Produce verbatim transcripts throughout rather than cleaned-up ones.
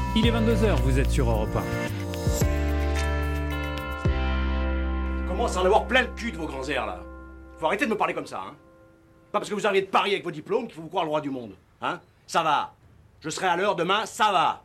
Il est vingt-deux heures, vous êtes sur Europe un. Je commence à en avoir plein le cul de vos grands airs là. Faut arrêter de me parler comme ça, hein. Pas parce que vous arrivez de Paris avec vos diplômes qu'il faut vous croire le roi du monde, hein. Ça va. Je serai à l'heure demain, ça va.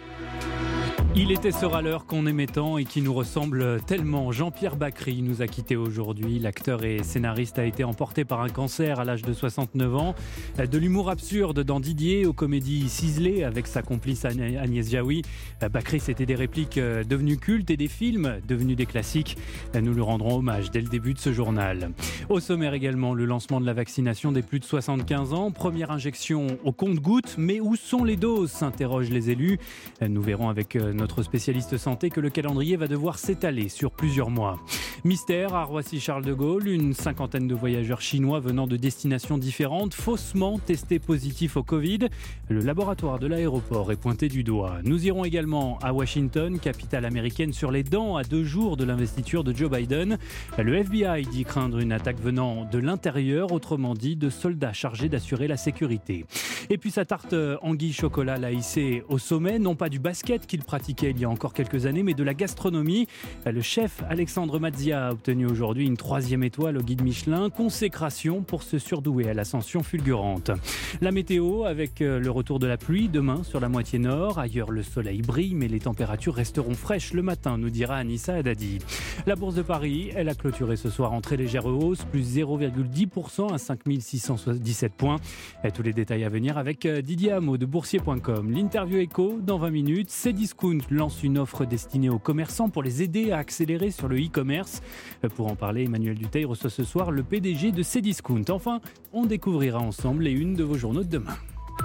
Il était ce râleur qu'on aimait tant et qui nous ressemble tellement. Jean-Pierre Bacri nous a quittés aujourd'hui. L'acteur et scénariste a été emporté par un cancer à l'âge de soixante-neuf ans. De l'humour absurde dans Didier aux comédies ciselées avec sa complice Agnès Jaoui, Bacri, c'était des répliques devenues cultes et des films devenus des classiques. Nous lui rendrons hommage dès le début de ce journal. Au sommaire également, le lancement de la vaccination des plus de soixante-quinze ans. Première injection au compte-gouttes, mais où sont les doses, s'interrogent les élus. Nous verrons avec notre Notre spécialiste santé que le calendrier va devoir s'étaler sur plusieurs mois. Mystère à Roissy-Charles de Gaulle, une cinquantaine de voyageurs chinois venant de destinations différentes, faussement testés positifs au Covid. Le laboratoire de l'aéroport est pointé du doigt. Nous irons également à Washington, capitale américaine sur les dents, à deux jours de l'investiture de Joe Biden. Le F B I dit craindre une attaque venant de l'intérieur, autrement dit de soldats chargés d'assurer la sécurité. Et puis sa tarte anguille chocolat l'a hissé au sommet, non pas du basket qu'il pratiquait il y a encore quelques années, mais de la gastronomie. Le chef Alexandre Mazzia a obtenu aujourd'hui une troisième étoile au guide Michelin, consécration pour se surdouer à l'ascension fulgurante. La météo avec le retour de la pluie demain sur la moitié nord. Ailleurs, le soleil brille, mais les températures resteront fraîches le matin, nous dira Anissa Haddadi. La Bourse de Paris, elle a clôturé ce soir en très légère hausse, plus zéro virgule dix pour cent à cinq mille six cent dix-sept points. Et tous les détails à venir avec Didier Hameau de boursier point com. L'interview écho dans vingt minutes. Cdiscount lance une offre destinée aux commerçants pour les aider à accélérer sur le e-commerce. Pour en parler, Emmanuel Dutheil reçoit ce soir le P D G de Cdiscount. Enfin, on découvrira ensemble les unes de vos journaux de demain.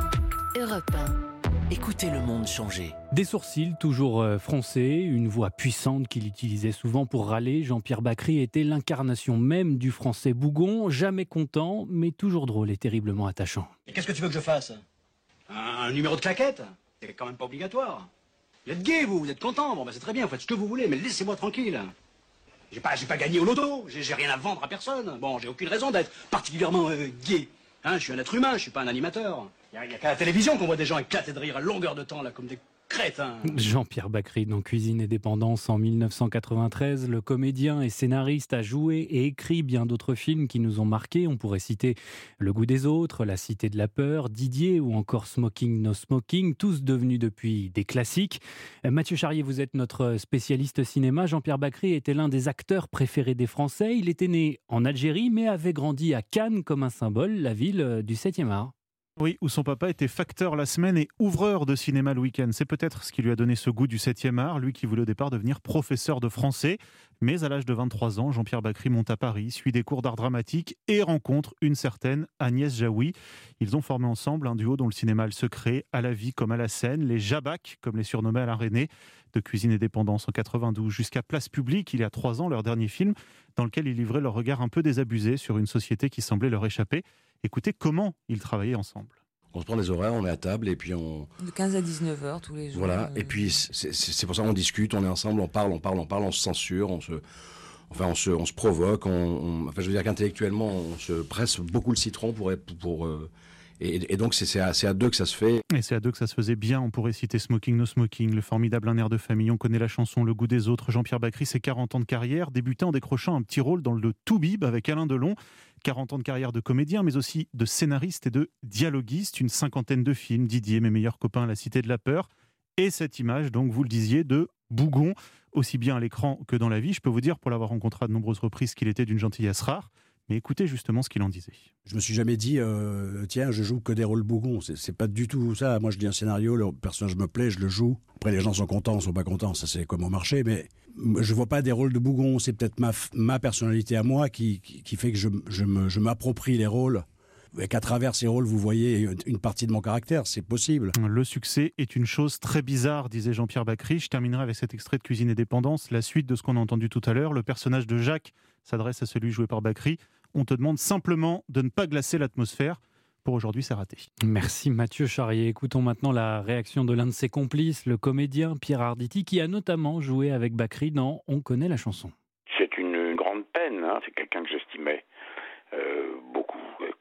Europe un. Écoutez le monde changer. Des sourcils toujours froncés, une voix puissante qu'il utilisait souvent pour râler. Jean-Pierre Bacri était l'incarnation même du français bougon, jamais content, mais toujours drôle et terriblement attachant. Et qu'est-ce que tu veux que je fasse ? un, un numéro de claquette ? C'est quand même pas obligatoire. Vous êtes gay, vous, vous êtes content, bon ben c'est très bien, vous faites ce que vous voulez, mais laissez-moi tranquille. J'ai pas, j'ai pas gagné au loto, j'ai, j'ai rien à vendre à personne. Bon, j'ai aucune raison d'être particulièrement euh, gay. Hein, je suis un être humain, je suis pas un animateur. Il y a, y a qu'à la télévision qu'on voit des gens éclater de rire à longueur de temps, là, comme des crétins. Jean-Pierre Bacri dans Cuisine et Dépendance en dix-neuf cent quatre-vingt-treize. Le comédien et scénariste a joué et écrit bien d'autres films qui nous ont marqués. On pourrait citer Le goût des autres, La cité de la peur, Didier ou encore Smoking No Smoking, tous devenus depuis des classiques. Mathieu Charrier, vous êtes notre spécialiste cinéma. Jean-Pierre Bacri était l'un des acteurs préférés des Français. Il était né en Algérie mais avait grandi à Cannes comme un symbole, la ville du septième art. Oui, où son papa était facteur la semaine et ouvreur de cinéma le week-end. C'est peut-être ce qui lui a donné ce goût du septième art, lui qui voulait au départ devenir professeur de français. Mais à l'âge de vingt-trois ans, Jean-Pierre Bacri monte à Paris, suit des cours d'art dramatique et rencontre une certaine Agnès Jaoui. Ils ont formé ensemble un duo dont le cinéma a le secret, à la vie comme à la scène, les Jabac, comme les surnommait Alain Resnais, de Cuisine et Dépendance en quatre-vingt-douze jusqu'à Place Publique, il y a trois ans, leur dernier film, dans lequel ils livraient leur regard un peu désabusé sur une société qui semblait leur échapper. Écoutez comment ils travaillaient ensemble. On se prend les horaires, on est à table et puis on... De quinze à dix-neuf heures tous les jours. Voilà, euh... et puis c'est, c'est, c'est pour ça qu'on discute, on est ensemble, on parle, on parle, on parle, on se censure, on se... Enfin, on se, on se provoque, on, on... Enfin, je veux dire qu'intellectuellement, on se presse beaucoup le citron pour... pour, pour euh... et, et donc, c'est, c'est, à, c'est à deux que ça se fait. Et c'est à deux que ça se faisait bien. On pourrait citer Smoking No Smoking, le formidable Un air de famille. On connaît la chanson Le goût des autres. Jean-Pierre Bacri, c'est quarante ans de carrière, débuté en décrochant un petit rôle dans le Toubib avec Alain Delon. quarante ans de carrière de comédien, mais aussi de scénariste et de dialoguiste. Une cinquantaine de films, Didier, Mes meilleurs copains, La cité de la peur. Et cette image, donc, vous le disiez, de bougon, aussi bien à l'écran que dans la vie. Je peux vous dire, pour l'avoir rencontré à de nombreuses reprises, qu'il était d'une gentillesse rare. Mais écoutez justement ce qu'il en disait. Je me suis jamais dit, euh, tiens, je joue que des rôles bougons. C'est, c'est pas du tout ça. Moi, je lis un scénario, le personnage me plaît, je le joue. Après, les gens sont contents, sont pas contents. Ça, c'est comme au marché. Mais je vois pas des rôles de bougon. C'est peut-être ma, ma personnalité à moi qui, qui, qui fait que je, je, me, je m'approprie les rôles. Et qu'à travers ces rôles, vous voyez une partie de mon caractère, c'est possible. Le succès est une chose très bizarre, disait Jean-Pierre Bacri. Je terminerai avec cet extrait de Cuisine et Dépendance, la suite de ce qu'on a entendu tout à l'heure. Le personnage de Jacques s'adresse à celui joué par Bacri. On te demande simplement de ne pas glacer l'atmosphère. Pour aujourd'hui, c'est raté. Merci Mathieu Charrier. Écoutons maintenant la réaction de l'un de ses complices, le comédien Pierre Arditi, qui a notamment joué avec Bacri dans On connaît la chanson. C'est une grande peine, hein. C'est quelqu'un que j'estimais euh, beaucoup.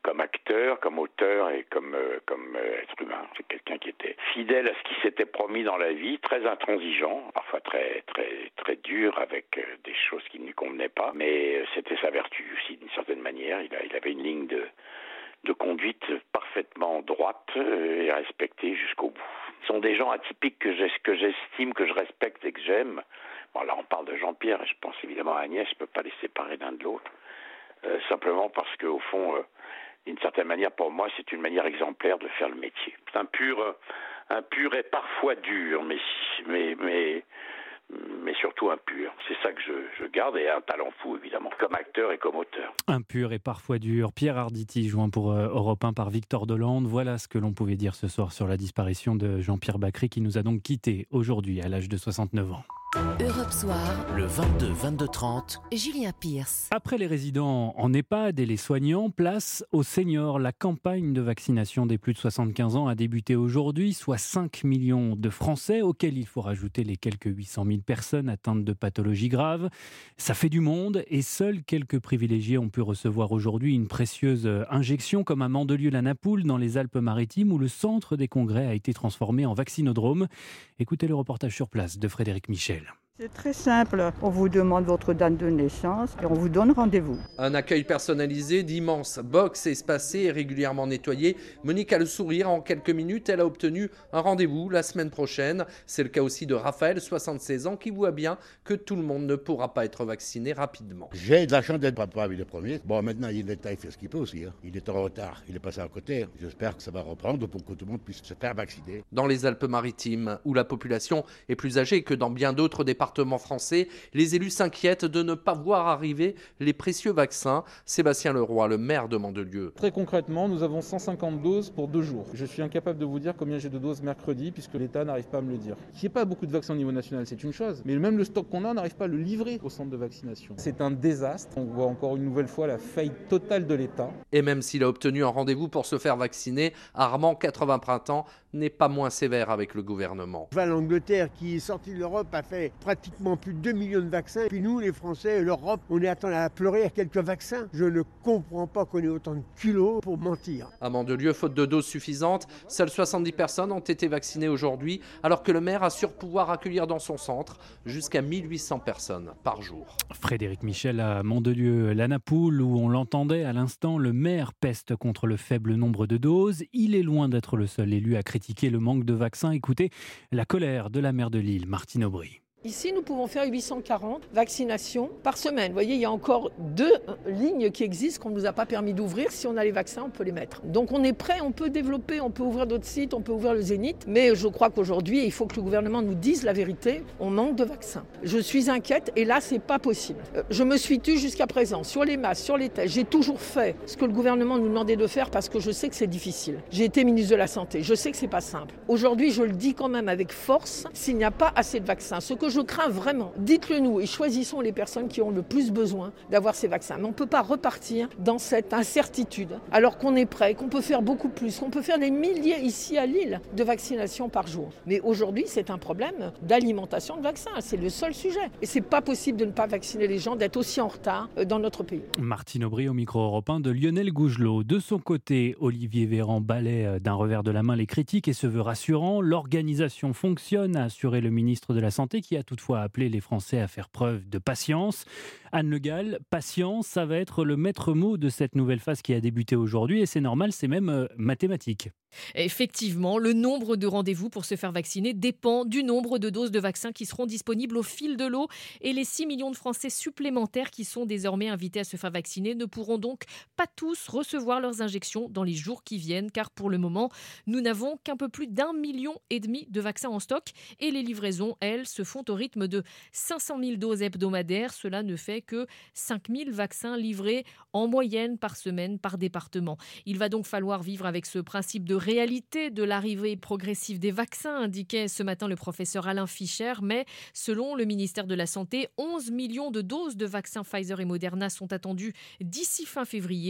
comme acteur, comme auteur et comme, euh, comme euh, être humain. C'est quelqu'un qui était fidèle à ce qui s'était promis dans la vie, très intransigeant, parfois très très très dur avec euh, des choses qui ne lui convenaient pas, mais euh, c'était sa vertu aussi d'une certaine manière. Il, a, il avait une ligne de, de conduite parfaitement droite euh, et respectée jusqu'au bout. Ce sont des gens atypiques que, j'ai, que j'estime, que je respecte et que j'aime. Bon, là on parle de Jean-Pierre et je pense évidemment à Agnès, je ne peux pas les séparer l'un de l'autre. Euh, simplement parce qu'au fond, euh, d'une certaine manière, pour moi, c'est une manière exemplaire de faire le métier. C'est un pur, euh, un pur et parfois dur, mais, mais, mais, mais surtout un pur. C'est ça que je, je garde, et un talent fou, évidemment, comme acteur et comme auteur. Un pur et parfois dur. Pierre Arditi, joint pour euh, Europe un par Victor Delande. Voilà ce que l'on pouvait dire ce soir sur la disparition de Jean-Pierre Bacry, qui nous a donc quittés aujourd'hui à l'âge de soixante-neuf ans. Europe Soir, le vingt-deux vingt-deux trente. Julien Pierce. Après les résidents en EHPAD et les soignants, place aux seniors. La campagne de vaccination des plus de soixante-quinze ans a débuté aujourd'hui, soit cinq millions de Français, auxquels il faut rajouter les quelques huit cent mille personnes atteintes de pathologies graves. Ça fait du monde et seuls quelques privilégiés ont pu recevoir aujourd'hui une précieuse injection, comme à Mandelieu-la-Napoule dans les Alpes-Maritimes, où le centre des congrès a été transformé en vaccinodrome. Écoutez le reportage sur place de Frédéric Michel. C'est très simple, on vous demande votre date de naissance et on vous donne rendez-vous. Un accueil personnalisé, d'immenses box espacées et régulièrement nettoyées. Monique a le sourire, en quelques minutes, elle a obtenu un rendez-vous la semaine prochaine. C'est le cas aussi de Raphaël, soixante-seize ans, qui voit bien que tout le monde ne pourra pas être vacciné rapidement. J'ai de la chance d'être papa avec le premier. Bon, maintenant, il est il fait ce qu'il peut aussi. Hein. Il est en retard, il est passé à côté. J'espère que ça va reprendre pour que tout le monde puisse se faire vacciner. Dans les Alpes-Maritimes, où la population est plus âgée que dans bien d'autres départements français, les élus s'inquiètent de ne pas voir arriver les précieux vaccins. Sébastien Leroy, le maire de Mandelieu. Très concrètement, nous avons cent cinquante doses pour deux jours. Je suis incapable de vous dire combien j'ai de doses mercredi, puisque l'État n'arrive pas à me le dire. Qu'il n'y ait pas beaucoup de vaccins au niveau national, c'est une chose, mais même le stock qu'on a, on n'arrive pas à le livrer au centre de vaccination. C'est un désastre. On voit encore une nouvelle fois la faillite totale de l'État. Et même s'il a obtenu un rendez-vous pour se faire vacciner, Armand, quatre-vingts printemps, n'est pas moins sévère avec le gouvernement. Enfin, l'Angleterre, qui est sortie de l'Europe, a fait pratiquement plus de deux millions de vaccins. Et puis nous, les Français, l'Europe, on est attendus à pleurer à quelques vaccins. Je ne comprends pas qu'on ait autant de culot pour mentir. À Mandelieu, faute de doses suffisantes, seules soixante-dix personnes ont été vaccinées aujourd'hui, alors que le maire assure pouvoir accueillir dans son centre jusqu'à mille huit cents personnes par jour. Frédéric Michel à Mandelieu-la-Napoule, où on l'entendait à l'instant, le maire peste contre le faible nombre de doses. Il est loin d'être le seul élu à critiquer le manque de vaccins. Écoutez la colère de la maire de Lille, Martine Aubry. Ici, nous pouvons faire huit cent quarante vaccinations par semaine. Vous voyez, il y a encore deux lignes qui existent qu'on ne nous a pas permis d'ouvrir. Si on a les vaccins, on peut les mettre. Donc on est prêt, on peut développer, on peut ouvrir d'autres sites, on peut ouvrir le Zénith. Mais je crois qu'aujourd'hui, il faut que le gouvernement nous dise la vérité. On manque de vaccins. Je suis inquiète et là, c'est pas possible. Je me suis tue jusqu'à présent sur les masques, sur les tests. J'ai toujours fait ce que le gouvernement nous demandait de faire parce que je sais que c'est difficile. J'ai été ministre de la Santé. Je sais que c'est pas simple. Aujourd'hui, je le dis quand même avec force, s'il n'y a pas assez de vaccins, ce que je crains vraiment, dites-le nous et choisissons les personnes qui ont le plus besoin d'avoir ces vaccins. Mais on ne peut pas repartir dans cette incertitude alors qu'on est prêt, qu'on peut faire beaucoup plus, qu'on peut faire des milliers ici à Lille de vaccinations par jour. Mais aujourd'hui, c'est un problème d'alimentation de vaccins. C'est le seul sujet. Et c'est pas possible de ne pas vacciner les gens, d'être aussi en retard dans notre pays. Martine Aubry au micro européen de Lionel Gougelot. De son côté, Olivier Véran balaie d'un revers de la main les critiques et se veut rassurant. L'organisation fonctionne, a assuré le ministre de la Santé, qui a toutefois appelé les Français à faire preuve de patience. Anne Le Gall, patience, ça va être le maître mot de cette nouvelle phase qui a débuté aujourd'hui et c'est normal, c'est même euh, mathématique. Effectivement, le nombre de rendez-vous pour se faire vacciner dépend du nombre de doses de vaccins qui seront disponibles au fil de l'eau et les six millions de Français supplémentaires qui sont désormais invités à se faire vacciner ne pourront donc pas tous recevoir leurs injections dans les jours qui viennent car pour le moment, nous n'avons qu'un peu plus d'un million et demi de vaccins en stock et les livraisons, elles, se font au rythme de cinq cent mille doses hebdomadaires. Cela ne fait que cinq mille vaccins livrés en moyenne par semaine par département. Il va donc falloir vivre avec ce principe de réalité de l'arrivée progressive des vaccins, indiquait ce matin le professeur Alain Fischer. Mais selon le ministère de la Santé, onze millions de doses de vaccins Pfizer et Moderna sont attendues d'ici fin février.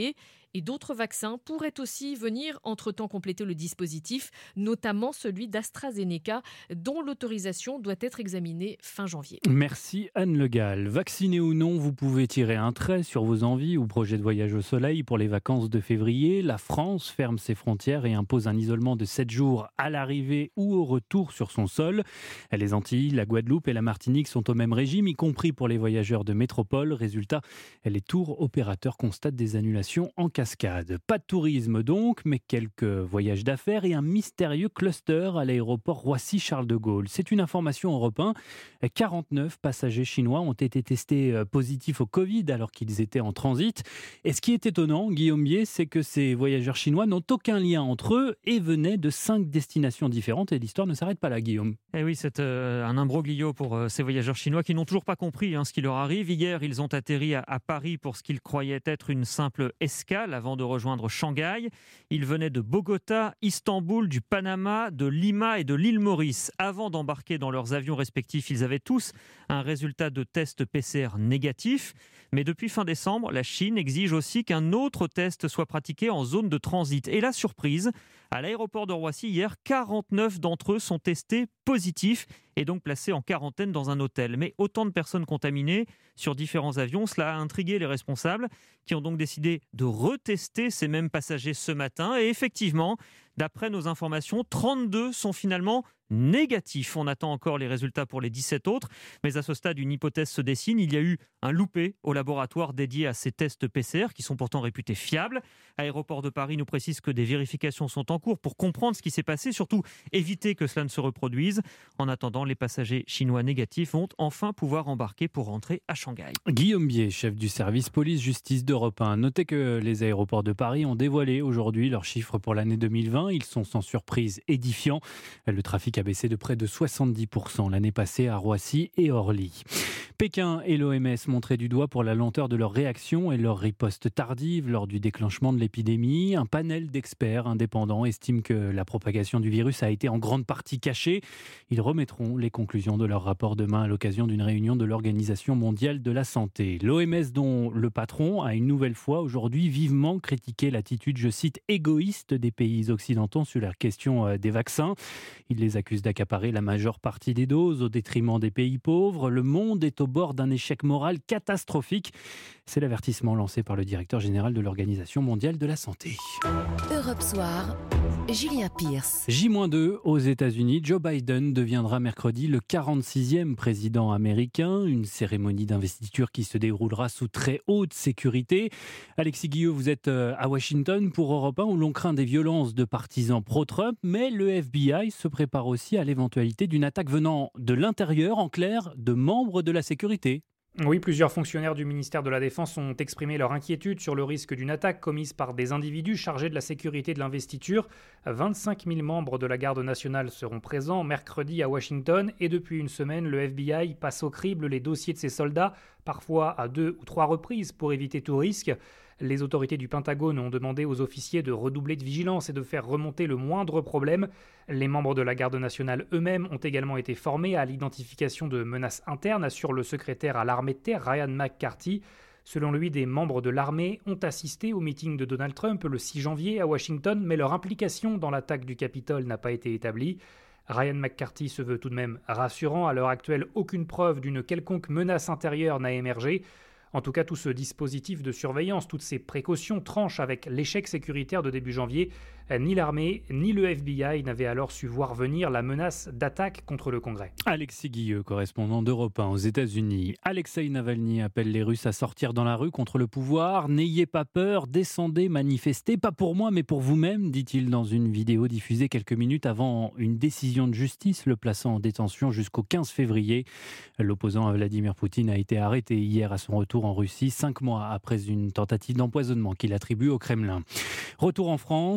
Et d'autres vaccins pourraient aussi venir entre-temps compléter le dispositif, notamment celui d'AstraZeneca, dont l'autorisation doit être examinée fin janvier. Merci Anne Le Gall. Vacciné ou non, vous pouvez tirer un trait sur vos envies ou projets de voyage au soleil pour les vacances de février. La France ferme ses frontières et impose un isolement de sept jours à l'arrivée ou au retour sur son sol. Les Antilles, la Guadeloupe et la Martinique sont au même régime, y compris pour les voyageurs de métropole. Résultat, les tours opérateurs constatent des annulations en cascade. Pas de tourisme donc, mais quelques voyages d'affaires et un mystérieux cluster à l'aéroport Roissy-Charles de Gaulle. C'est une information Europe un. quarante-neuf passagers chinois ont été testés positifs au Covid alors qu'ils étaient en transit. Et ce qui est étonnant, Guillaume Bier, c'est que ces voyageurs chinois n'ont aucun lien entre eux et venaient de cinq destinations différentes. Et l'histoire ne s'arrête pas là, Guillaume. Eh oui, c'est euh, un imbroglio pour euh, ces voyageurs chinois qui n'ont toujours pas compris hein, ce qui leur arrive. Hier, ils ont atterri à, à Paris pour ce qu'ils croyaient être une simple escale avant de rejoindre Shanghai. Ils venaient de Bogota, Istanbul, du Panama, de Lima et de l'île Maurice. Avant d'embarquer dans leurs avions respectifs, ils avaient tous un résultat de test P C R négatif. Mais depuis fin décembre, la Chine exige aussi qu'un autre test soit pratiqué en zone de transit. Et la surprise, à l'aéroport de Roissy, hier, quarante-neuf d'entre eux sont testés positifs et donc placés en quarantaine dans un hôtel. Mais autant de personnes contaminées sur différents avions, cela a intrigué les responsables qui ont donc décidé de retester ces mêmes passagers ce matin. Et effectivement, d'après nos informations, trente-deux sont finalement négatifs. On attend encore les résultats pour les dix-sept autres, mais à ce stade, une hypothèse se dessine. Il y a eu un loupé au laboratoire dédié à ces tests P C R qui sont pourtant réputés fiables. Aéroport de Paris nous précise que des vérifications sont en cours pour comprendre ce qui s'est passé, surtout éviter que cela ne se reproduise. En attendant, les passagers chinois négatifs vont enfin pouvoir embarquer pour rentrer à Shanghai. Guillaume Bier, chef du service police-justice d'Europe un. Notez que les aéroports de Paris ont dévoilé aujourd'hui leurs chiffres pour l'année deux mille vingt. Ils sont sans surprise édifiants. Le trafic a baissé de près de soixante-dix pour cent l'année passée à Roissy et Orly. Pékin et l'O M S montrés du doigt pour la lenteur de leur réaction et leur riposte tardive lors du déclenchement de l'épidémie. Un panel d'experts indépendants estime que la propagation du virus a été en grande partie cachée. Ils remettront les conclusions de leur rapport demain à l'occasion d'une réunion de l'Organisation mondiale de la santé. L'O M S, dont le patron a une nouvelle fois aujourd'hui vivement critiqué l'attitude, je cite, égoïste des pays occidentaux sur la question des vaccins. Il les accuse d'accaparer la majeure partie des doses au détriment des pays pauvres. Le monde est au bord d'un échec moral catastrophique. C'est l'avertissement lancé par le directeur général de l'Organisation mondiale de la santé. Europe Soir, Julien Pierce. J deux aux États-Unis, Joe Biden deviendra mercredi le quarante-sixième président américain. Une cérémonie d'investiture qui se déroulera sous très haute sécurité. Alexis Guillot, vous êtes à Washington pour Europe un où l'on craint des violences de partisans pro-Trump, mais le F B I se prépare aussi à l'éventualité d'une attaque venant de l'intérieur, en clair, de membres de la sécurité. Oui, plusieurs fonctionnaires du ministère de la Défense ont exprimé leur inquiétude sur le risque d'une attaque commise par des individus chargés de la sécurité de l'investiture. vingt-cinq mille membres de la Garde nationale seront présents mercredi à Washington et depuis une semaine, le F B I passe au crible les dossiers de ses soldats, parfois à deux ou trois reprises pour éviter tout risque. Les autorités du Pentagone ont demandé aux officiers de redoubler de vigilance et de faire remonter le moindre problème. Les membres de la Garde nationale eux-mêmes ont également été formés à l'identification de menaces internes, assure le secrétaire à l'armée de terre Ryan McCarthy. Selon lui, des membres de l'armée ont assisté au meeting de Donald Trump le six janvier à Washington, mais leur implication dans l'attaque du Capitole n'a pas été établie. Ryan McCarthy se veut tout de même rassurant. À l'heure actuelle, aucune preuve d'une quelconque menace intérieure n'a émergé. En tout cas, tout ce dispositif de surveillance, toutes ces précautions tranchent avec l'échec sécuritaire de début janvier. Ni l'armée, ni le F B I n'avaient alors su voir venir la menace d'attaque contre le Congrès. Alexis Guilleux, correspondant d'Europe un aux États-Unis. Alexei Navalny appelle les Russes à sortir dans la rue contre le pouvoir. N'ayez pas peur, descendez, manifestez. Pas pour moi, mais pour vous-même, dit-il dans une vidéo diffusée quelques minutes avant une décision de justice le plaçant en détention jusqu'au quinze février. L'opposant à Vladimir Poutine a été arrêté hier à son retour en Russie, cinq mois après une tentative d'empoisonnement qu'il attribue au Kremlin. Retour en France, Emmanuel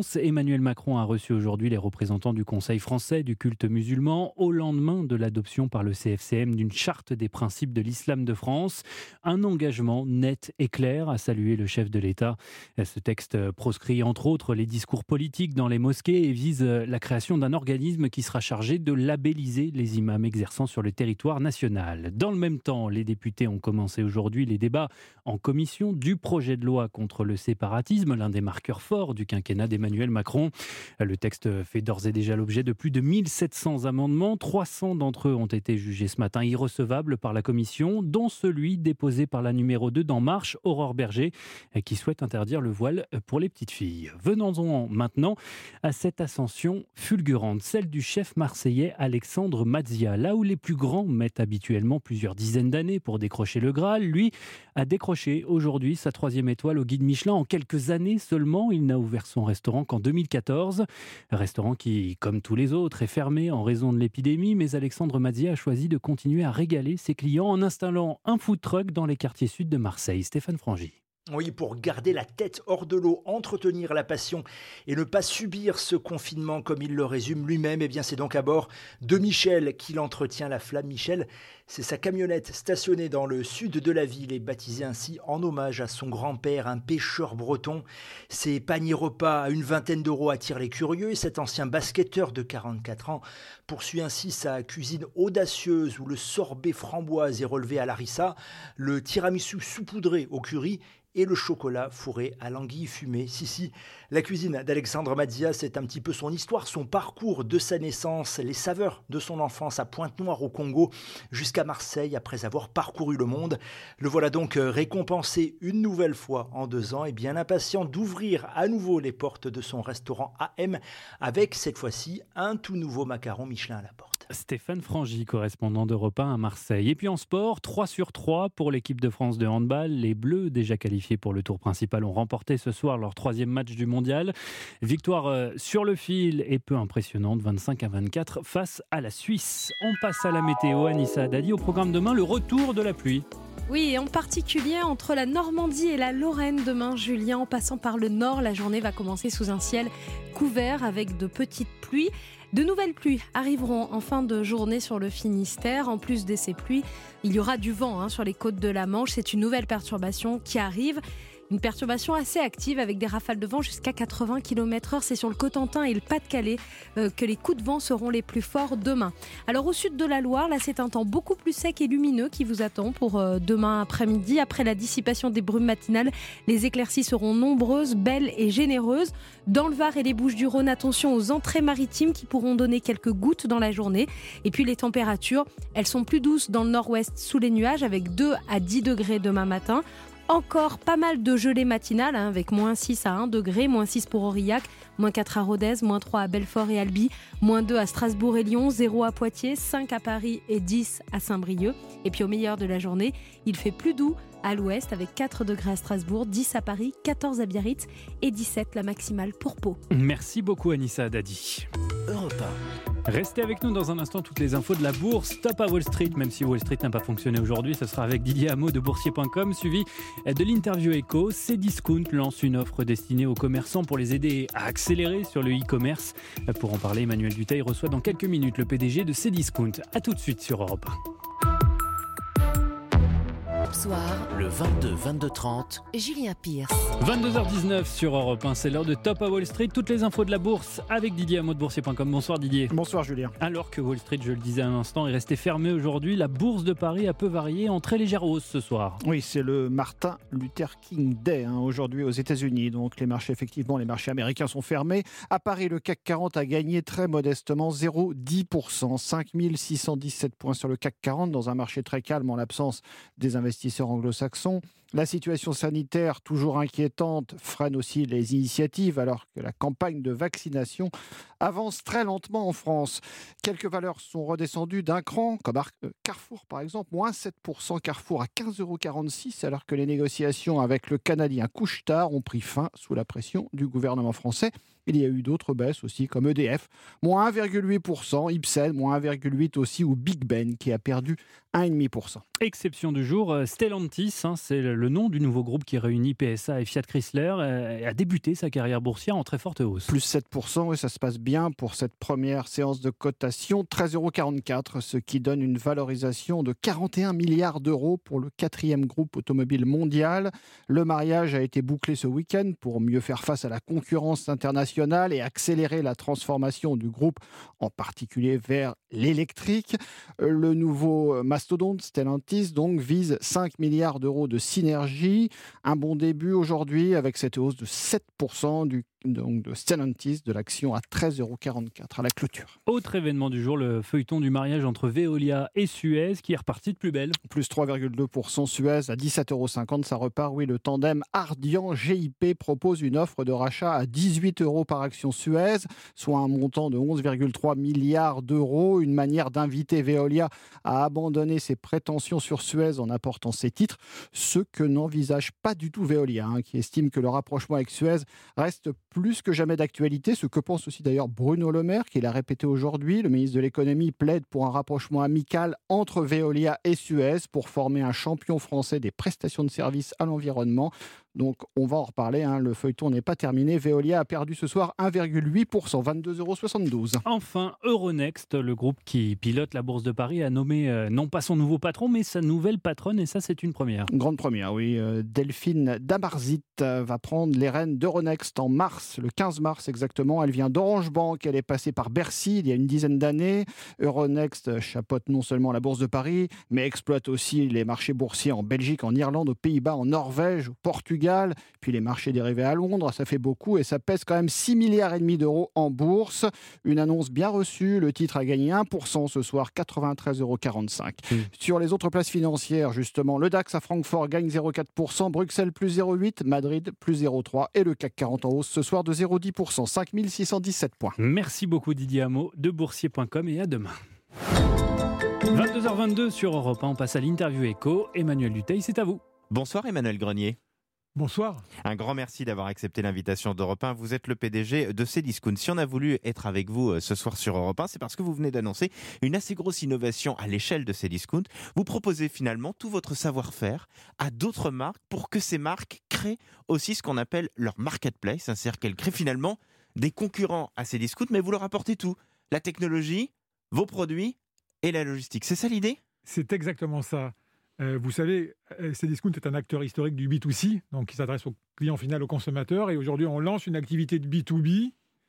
Emmanuel Macron a reçu aujourd'hui les représentants du Conseil français du culte musulman au lendemain de l'adoption par le C F C M d'une charte des principes de l'islam de France. Un engagement net et clair, a salué le chef de l'État. Ce texte proscrit entre autres les discours politiques dans les mosquées et vise la création d'un organisme qui sera chargé de labelliser les imams exerçant sur le territoire national. Dans le même temps, les députés ont commencé aujourd'hui les débats en commission du projet de loi contre le séparatisme, l'un des marqueurs forts du quinquennat d'Emmanuel Macron. Le texte fait d'ores et déjà l'objet de plus de mille sept cents amendements. trois cents d'entre eux ont été jugés ce matin irrecevables par la commission, dont celui déposé par la numéro deux d'En Marche, Aurore Berger, qui souhaite interdire le voile pour les petites filles. Venons-en maintenant à cette ascension fulgurante, celle du chef marseillais Alexandre Mazzia. Là où les plus grands mettent habituellement plusieurs dizaines d'années pour décrocher le Graal, lui a décroché aujourd'hui sa troisième étoile au guide Michelin. En quelques années seulement, il n'a ouvert son restaurant qu'en deux mille quatorze. Un restaurant qui, comme tous les autres, est fermé en raison de l'épidémie, mais Alexandre Mazzia a choisi de continuer à régaler ses clients en installant un food truck dans les quartiers sud de Marseille. Stéphane Frangy. Oui, pour garder la tête hors de l'eau, entretenir la passion et ne pas subir ce confinement comme il le résume lui-même, eh bien c'est donc à bord de Michel qu'il entretient la flamme. Michel, c'est sa camionnette stationnée dans le sud de la ville et baptisée ainsi en hommage à son grand-père, un pêcheur breton. Ses paniers repas à une vingtaine d'euros attirent les curieux et cet ancien basketteur de quarante-quatre ans poursuit ainsi sa cuisine audacieuse où le sorbet framboise est relevé à l'harissa, le tiramisu saupoudré au curry et le chocolat fourré à l'anguille fumée. Si, si, la cuisine d'Alexandre Mazzia, c'est un petit peu son histoire, son parcours de sa naissance, les saveurs de son enfance à Pointe-Noire au Congo, jusqu'à Marseille après avoir parcouru le monde. Le voilà donc récompensé une nouvelle fois en deux ans et bien impatient d'ouvrir à nouveau les portes de son restaurant A M avec cette fois-ci un tout nouveau macaron Michelin à la porte. Stéphane Frangy, correspondant d'Europe un à Marseille. Et puis en sport, trois sur trois pour l'équipe de France de handball. Les Bleus, déjà qualifiés pour le tour principal, ont remporté ce soir leur troisième match du mondial. Victoire sur le fil et peu impressionnante, vingt-cinq à vingt-quatre face à la Suisse. On passe à la météo. Anissa Dadi, au programme demain, le retour de la pluie. Oui, et en particulier entre la Normandie et la Lorraine demain, Julien, en passant par le nord, la journée va commencer sous un ciel couvert avec de petites pluies. De nouvelles pluies arriveront en fin de journée sur le Finistère. En plus de ces pluies, il y aura du vent hein, sur les côtes de la Manche. C'est une nouvelle perturbation qui arrive. Une perturbation assez active avec des rafales de vent jusqu'à quatre-vingts kilomètres heure. C'est sur le Cotentin et le Pas-de-Calais euh, que les coups de vent seront les plus forts demain. Alors au sud de la Loire, là c'est un temps beaucoup plus sec et lumineux qui vous attend pour euh, demain après-midi. Après la dissipation des brumes matinales, les éclaircies seront nombreuses, belles et généreuses. Dans le Var et les Bouches-du-Rhône, attention aux entrées maritimes qui pourront donner quelques gouttes dans la journée. Et puis les températures, elles sont plus douces dans le nord-ouest sous les nuages avec deux à dix degrés demain matin. Encore pas mal de gelée matinale hein, avec moins six à un degré, moins six pour Aurillac, moins quatre à Rodez, moins trois à Belfort et Albi, moins deux à Strasbourg et Lyon, zéro à Poitiers, cinq à Paris et dix à Saint-Brieuc. Et puis au meilleur de la journée, il fait plus doux à l'ouest avec quatre degrés à Strasbourg, dix à Paris, quatorze à Biarritz et dix-sept la maximale pour Pau. Merci beaucoup Anissa Dadi. Europe un. Restez avec nous dans un instant, toutes les infos de la bourse. Top à Wall Street, même si Wall Street n'a pas fonctionné aujourd'hui, ce sera avec Didier Hameau de boursier point com, suivi de l'interview éco. Cdiscount lance une offre destinée aux commerçants pour les aider à accélérer sur le e-commerce. Pour en parler, Emmanuel Dutheil reçoit dans quelques minutes le P D G de Cdiscount. A tout de suite sur Europe un. Soir, le vingt-deux vingt-deux trente, Julien Pierce. vingt-deux heures dix-neuf sur Europe un, c'est l'heure de Top à Wall Street. Toutes les infos de la bourse avec Didier Hameau de boursier point com. Bonsoir Didier. Bonsoir Julien. Alors que Wall Street, je le disais à un instant, est resté fermé aujourd'hui, la bourse de Paris a peu varié en très légère hausse ce soir. Oui, c'est le Martin Luther King Day hein, aujourd'hui aux États-Unis. Donc les marchés, effectivement, les marchés américains sont fermés. À Paris, le C A C quarante a gagné très modestement zéro virgule dix pour cent, cinq mille six cent dix-sept points sur le C A C quarante dans un marché très calme en l'absence des investisseurs anglo-saxons. La situation sanitaire, toujours inquiétante, freine aussi les initiatives alors que la campagne de vaccination avance très lentement en France. Quelques valeurs sont redescendues d'un cran, comme Carrefour par exemple, moins sept pour cent, Carrefour à quinze euros quarante-six, alors que les négociations avec le Canadien Couche-Tard ont pris fin sous la pression du gouvernement français. Il y a eu d'autres baisses aussi, comme E D F, moins un virgule huit pour cent, Ipsen, moins un virgule huit pour cent aussi, ou Big Ben, qui a perdu un virgule cinq pour cent. Exception du jour, Stellantis, hein, c'est le le nom du nouveau groupe qui réunit P S A et Fiat Chrysler euh, a débuté sa carrière boursière en très forte hausse. Plus sept pour cent, et ça se passe bien pour cette première séance de cotation. treize euros quarante-quatre, ce qui donne une valorisation de quarante et un milliards d'euros pour le quatrième groupe automobile mondial. Le mariage a été bouclé ce week-end pour mieux faire face à la concurrence internationale et accélérer la transformation du groupe, en particulier vers l'électrique. Le nouveau mastodonte Stellantis donc vise cinq milliards d'euros de synergie. Un bon début aujourd'hui avec cette hausse de sept pour cent du donc de Stellantis, de l'action à treize euros quarante-quatre à la clôture. Autre événement du jour, le feuilleton du mariage entre Veolia et Suez qui est reparti de plus belle. Plus trois virgule deux pour cent Suez à dix-sept euros cinquante, ça repart. Oui, le tandem Ardian G I P propose une offre de rachat à dix-huit euros par action Suez, soit un montant de onze virgule trois milliards d'euros. Une manière d'inviter Veolia à abandonner ses prétentions sur Suez en apportant ses titres, ce que n'envisage pas du tout Veolia, hein, qui estime que le rapprochement avec Suez reste plus que jamais d'actualité, ce que pense aussi d'ailleurs Bruno Le Maire, qui l'a répété aujourd'hui. Le ministre de l'économie plaide pour un rapprochement amical entre Veolia et Suez pour former un champion français des prestations de services à l'environnement. Donc on va en reparler, hein. Le feuilleton n'est pas terminé. Veolia a perdu ce soir un virgule huit pour cent, vingt-deux euros soixante-douze. Enfin, Euronext, le groupe qui pilote la Bourse de Paris, a nommé euh, non pas son nouveau patron, mais sa nouvelle patronne, et ça c'est une première. Une grande première, oui. Euh, Delphine Damarzit euh, va prendre les rênes d'Euronext en mars, le quinze mars exactement. Elle vient d'Orange Bank, elle est passée par Bercy il y a une dizaine d'années. Euronext chapeaute non seulement la Bourse de Paris, mais exploite aussi les marchés boursiers en Belgique, en Irlande, aux Pays-Bas, en Norvège, au Portugal, puis les marchés dérivés à Londres, ça fait beaucoup et ça pèse quand même six milliards et demi d'euros en bourse. Une annonce bien reçue, le titre a gagné un pour cent ce soir, quatre-vingt-treize euros quarante-cinq. Mmh. Sur les autres places financières, justement, le DAX à Francfort gagne zéro virgule quatre pour cent, Bruxelles plus zéro virgule huit, Madrid plus zéro virgule trois et le C A C quarante en hausse ce soir de zéro virgule dix pour cent, cinq mille six cent dix-sept points. Merci beaucoup Didier Hameau de boursier point com et à demain. vingt-deux heures vingt-deux sur Europe un, on passe à l'interview écho. Emmanuel Dutheil, c'est à vous. Bonsoir Emmanuel Grenier. Bonsoir. Un grand merci d'avoir accepté l'invitation d'Europe un. Vous êtes le P D G de Cdiscount. Si on a voulu être avec vous ce soir sur Europe un, c'est parce que vous venez d'annoncer une assez grosse innovation à l'échelle de Cdiscount. Vous proposez finalement tout votre savoir-faire à d'autres marques pour que ces marques créent aussi ce qu'on appelle leur marketplace. C'est-à-dire qu'elles créent finalement des concurrents à Cdiscount, mais vous leur apportez tout. La technologie, vos produits et la logistique. C'est ça l'idée ? C'est exactement ça. Euh, vous savez, Cdiscount est un acteur historique du B deux C, donc qui s'adresse au client final, au consommateur. Et aujourd'hui, on lance une activité de B deux B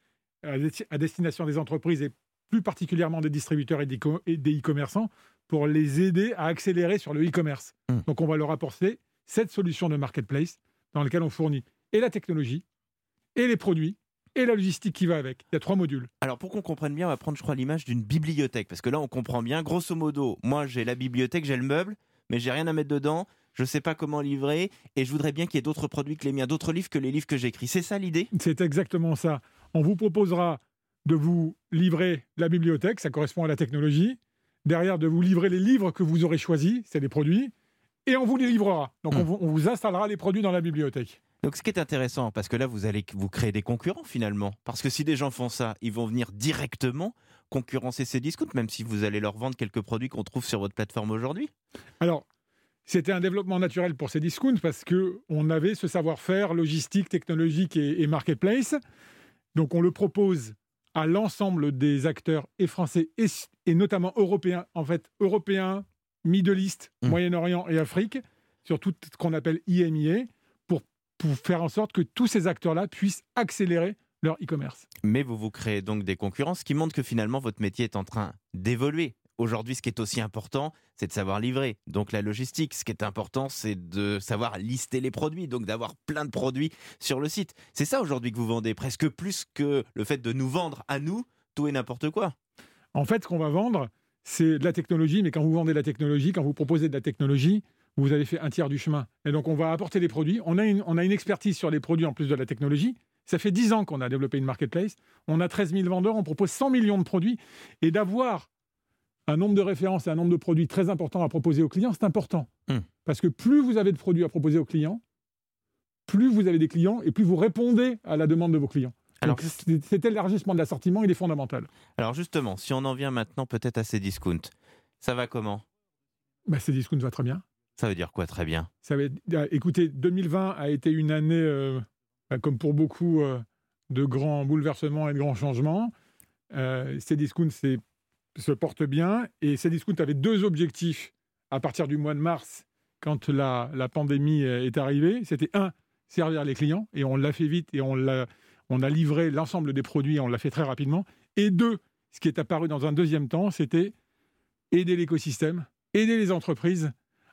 à destination des entreprises et plus particulièrement des distributeurs et des e-commerçants pour les aider à accélérer sur le e-commerce. Mmh. Donc, on va leur apporter cette solution de marketplace dans laquelle on fournit et la technologie, et les produits, et la logistique qui va avec. Il y a trois modules. Alors, pour qu'on comprenne bien, on va prendre, je crois, l'image d'une bibliothèque. Parce que là, on comprend bien. Grosso modo, moi, j'ai la bibliothèque, j'ai le meuble, mais j'ai rien à mettre dedans, je ne sais pas comment livrer, et je voudrais bien qu'il y ait d'autres produits que les miens, d'autres livres que les livres que j'écris. C'est ça l'idée ? C'est exactement ça. On vous proposera de vous livrer la bibliothèque, ça correspond à la technologie, derrière de vous livrer les livres que vous aurez choisis, c'est des produits, et on vous les livrera. Donc mmh. on, vous, on vous installera les produits dans la bibliothèque. Donc ce qui est intéressant, parce que là vous allez vous créer des concurrents finalement, parce que si des gens font ça, ils vont venir directement concurrencer Cdiscount, même si vous allez leur vendre quelques produits qu'on trouve sur votre plateforme aujourd'hui. Alors, c'était un développement naturel pour Cdiscount parce qu'on avait ce savoir-faire logistique, technologique et, et marketplace. Donc on le propose à l'ensemble des acteurs et français et, et notamment européens, en fait européens, Middle East, mmh. Moyen-Orient et Afrique, sur tout ce qu'on appelle I M I A, pour, pour faire en sorte que tous ces acteurs-là puissent accélérer leur e-commerce. Mais vous vous créez donc des concurrents, ce qui montre que finalement votre métier est en train d'évoluer. Aujourd'hui, ce qui est aussi important, c'est de savoir livrer. Donc la logistique, ce qui est important, c'est de savoir lister les produits, donc d'avoir plein de produits sur le site. C'est ça aujourd'hui que vous vendez, presque plus que le fait de nous vendre à nous tout et n'importe quoi. En fait, ce qu'on va vendre, c'est de la technologie, mais quand vous vendez de la technologie, quand vous proposez de la technologie, vous avez fait un tiers du chemin. Et donc on va apporter les produits. On a une, on a une expertise sur les produits en plus de la technologie. Ça fait dix ans qu'on a développé une marketplace. On a treize mille vendeurs, on propose cent millions de produits. Et d'avoir un nombre de références et un nombre de produits très important à proposer aux clients, c'est important. Mmh. Parce que plus vous avez de produits à proposer aux clients, plus vous avez des clients et plus vous répondez à la demande de vos clients. Alors, donc, juste... cet élargissement de l'assortiment, il est fondamental. Alors justement, si on en vient maintenant peut-être à Cdiscount, ça va comment ? bah, Cdiscount va très bien. Ça veut dire quoi, très bien? Ça veut dire, écoutez, deux mille vingt a été une année, euh, comme pour beaucoup, euh, de grands bouleversements et de grands changements. Euh, Cdiscount c'est, se porte bien et Cdiscount avait deux objectifs à partir du mois de mars, quand la, la pandémie est arrivée. C'était un, servir les clients, et on l'a fait vite et on, l'a, on a livré l'ensemble des produits, on l'a fait très rapidement. Et deux, ce qui est apparu dans un deuxième temps, c'était aider l'écosystème, aider les entreprises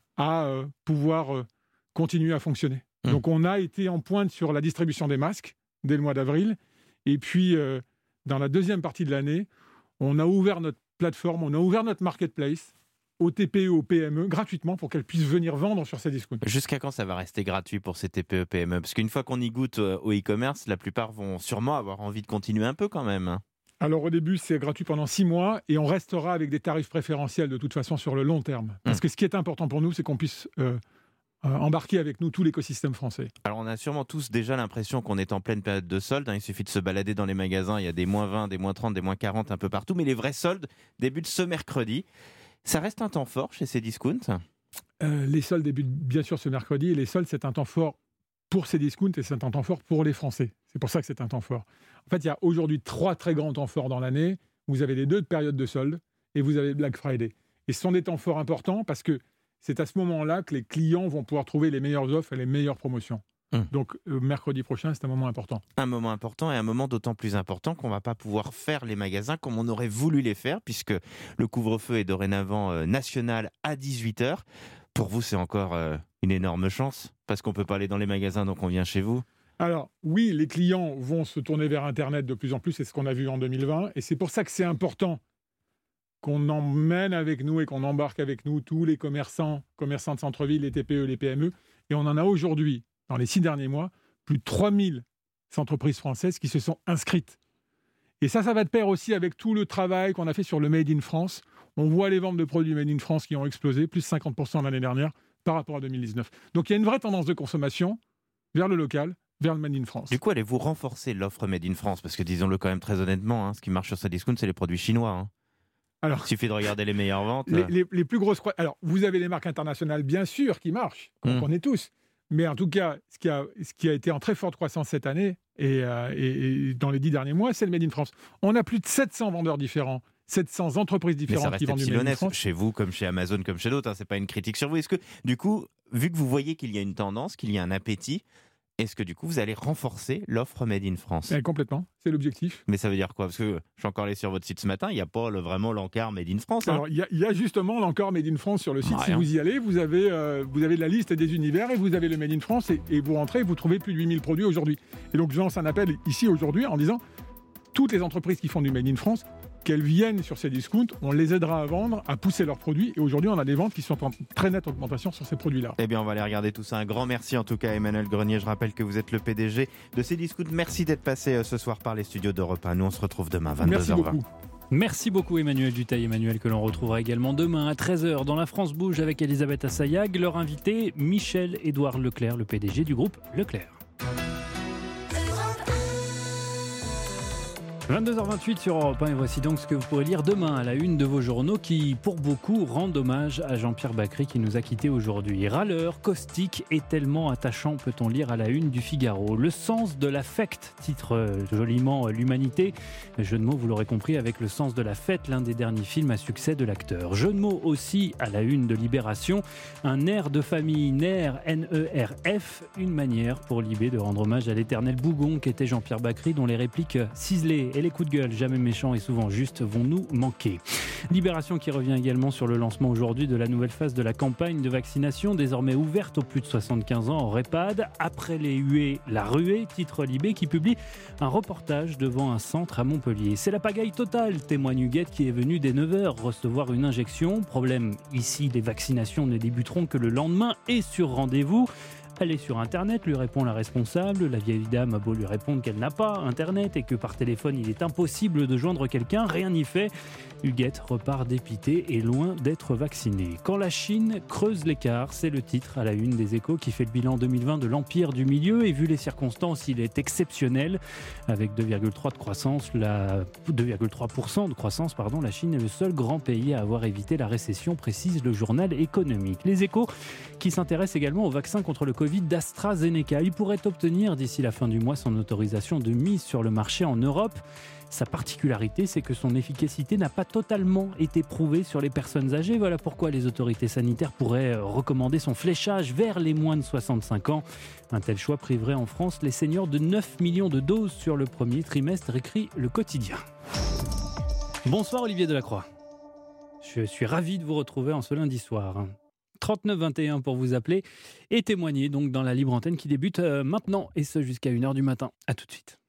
à euh, pouvoir euh, continuer à fonctionner. Mmh. Donc on a été en pointe sur la distribution des masques dès le mois d'avril. Et puis, euh, dans la deuxième partie de l'année, on a ouvert notre plateforme, on a ouvert notre marketplace aux T P E, aux P M E, gratuitement, pour qu'elles puissent venir vendre sur Cdiscount. Jusqu'à quand ça va rester gratuit pour ces T P E, P M E? Parce qu'une fois qu'on y goûte au e-commerce, la plupart vont sûrement avoir envie de continuer un peu quand même. Alors au début, c'est gratuit pendant six mois et on restera avec des tarifs préférentiels de toute façon sur le long terme. Parce mmh. que ce qui est important pour nous, c'est qu'on puisse euh, euh, embarquer avec nous tout l'écosystème français. Alors on a sûrement tous déjà l'impression qu'on est en pleine période de soldes. Hein. Il suffit de se balader dans les magasins, il y a des moins vingt, des moins trente, des moins quarante un peu partout. Mais les vrais soldes débutent ce mercredi. Ça reste un temps fort chez Cdiscount? euh, Les soldes débutent bien sûr ce mercredi et les soldes, c'est un temps fort pour Cdiscount et c'est un temps fort pour les Français. C'est pour ça que c'est un temps fort. En fait, il y a aujourd'hui trois très grands temps forts dans l'année. Vous avez les deux périodes de soldes et vous avez Black Friday. Et ce sont des temps forts importants parce que c'est à ce moment-là que les clients vont pouvoir trouver les meilleures offres et les meilleures promotions. Hum. Donc, euh, mercredi prochain, c'est un moment important. Un moment important et un moment d'autant plus important qu'on ne va pas pouvoir faire les magasins comme on aurait voulu les faire, puisque le couvre-feu est dorénavant euh, national à dix-huit heures. Pour vous, c'est encore euh, une énorme chance, parce qu'on ne peut pas aller dans les magasins, donc on vient chez vous. Alors, oui, les clients vont se tourner vers Internet de plus en plus, c'est ce qu'on a vu en deux mille vingt, et c'est pour ça que c'est important qu'on emmène avec nous et qu'on embarque avec nous tous les commerçants, commerçants de centre-ville, les T P E, les P M E, et on en a aujourd'hui, dans les six derniers mois, plus de trois mille entreprises françaises qui se sont inscrites. Et ça, ça va de pair aussi avec tout le travail qu'on a fait sur le Made in France. On voit les ventes de produits Made in France qui ont explosé, plus cinquante pour cent l'année dernière par rapport à deux mille dix-neuf. Donc il y a une vraie tendance de consommation vers le local, vers le Made in France. Du coup, allez-vous renforcer l'offre Made in France? Parce que disons-le quand même très honnêtement, hein, ce qui marche sur Cdiscount, c'est les produits chinois. Hein. Alors, il suffit de regarder les meilleures ventes. Les, les, les plus grosses... Alors, vous avez les marques internationales, bien sûr, qui marchent, qu'on mmh. connaît tous. Mais en tout cas, ce qui a, ce qui a été en très forte croissance cette année et, euh, et, et dans les dix derniers mois, c'est le Made in France. On a plus de sept cents vendeurs différents, sept cents entreprises différentes qui vendent du Made in France. Chez vous, comme chez Amazon, comme chez d'autres, hein, c'est pas une critique sur vous. Est-ce que, du coup, vu que vous voyez qu'il y a une tendance, qu'il y a un appétit, est-ce que du coup vous allez renforcer l'offre Made in France? Et complètement, c'est l'objectif. Mais ça veut dire quoi? Parce que je suis encore allé sur votre site ce matin, il n'y a pas le, vraiment l'encart Made in France. Hein. Alors il y, y a justement l'encart Made in France sur le site. Ah, si vous y allez, vous avez, euh, vous avez la liste des univers et vous avez le Made in France et, et vous rentrez, vous trouvez plus de huit mille produits aujourd'hui. Et donc je lance un appel ici aujourd'hui en disant toutes les entreprises qui font du Made in France, qu'elles viennent sur Cdiscount, on les aidera à vendre, à pousser leurs produits. Et aujourd'hui, on a des ventes qui sont en très nette augmentation sur ces produits-là. Eh bien, on va aller regarder tout ça. Un grand merci en tout cas, Emmanuel Grenier. Je rappelle que vous êtes le P D G de Cdiscount. Merci d'être passé ce soir par les studios d'Europe un. Nous, on se retrouve demain, vingt-deux heures vingt. Merci beaucoup. Merci beaucoup Emmanuel Dutheil. Emmanuel que l'on retrouvera également demain à treize heures dans La France Bouge avec Elisabeth Assayag. Leur invité, Michel-Édouard Leclerc, le P D G du groupe Leclerc. vingt-deux heures vingt-huit sur Europe un et voici donc ce que vous pourrez lire demain à la une de vos journaux qui, pour beaucoup, rendent hommage à Jean-Pierre Bacry qui nous a quittés aujourd'hui. Râleur, caustique et tellement attachant, peut-on lire à la une du Figaro. Le sens de l'affect, titre joliment l'humanité. Jeu de mots, vous l'aurez compris, avec le sens de la fête, l'un des derniers films à succès de l'acteur. Jeu de mots aussi à la une de Libération. Un air de famille, N E R, N E R F, une manière pour Libé de rendre hommage à l'éternel bougon qu'était Jean-Pierre Bacry, dont les répliques ciselées et les coups de gueule, jamais méchants et souvent justes, vont nous manquer. Libération qui revient également sur le lancement aujourd'hui de la nouvelle phase de la campagne de vaccination, désormais ouverte aux plus de soixante-quinze ans en REPAD. Après les huées, la ruée, titre Libé, qui publie un reportage devant un centre à Montpellier. C'est la pagaille totale, témoigne Huguette, qui est venue dès neuf heures recevoir une injection. Problème, ici, les vaccinations ne débuteront que le lendemain et sur rendez-vous. Allez sur Internet, lui répond la responsable. La vieille dame a beau lui répondre qu'elle n'a pas Internet et que par téléphone il est impossible de joindre quelqu'un, rien n'y fait. Huguette repart dépitée et loin d'être vaccinée. Quand la Chine creuse l'écart, c'est le titre à la une des Échos qui fait le bilan deux mille vingt de l'empire du milieu et vu les circonstances, il est exceptionnel. Avec deux virgule trois de croissance, la deux virgule trois pour cent de croissance, pardon, la Chine est le seul grand pays à avoir évité la récession, précise le journal économique. Les Échos qui s'intéressent également au vaccin contre le Covid d'AstraZeneca. Il pourrait obtenir d'ici la fin du mois son autorisation de mise sur le marché en Europe. Sa particularité, c'est que son efficacité n'a pas totalement été prouvée sur les personnes âgées. Voilà pourquoi les autorités sanitaires pourraient recommander son fléchage vers les moins de soixante-cinq ans. Un tel choix priverait en France les seniors de neuf millions de doses sur le premier trimestre, écrit Le Quotidien. Bonsoir Olivier Delacroix. Je suis ravi de vous retrouver en ce lundi soir. trente-neuf vingt et un pour vous appeler et témoigner donc dans la libre antenne qui débute maintenant et ce jusqu'à une heure du matin. À tout de suite.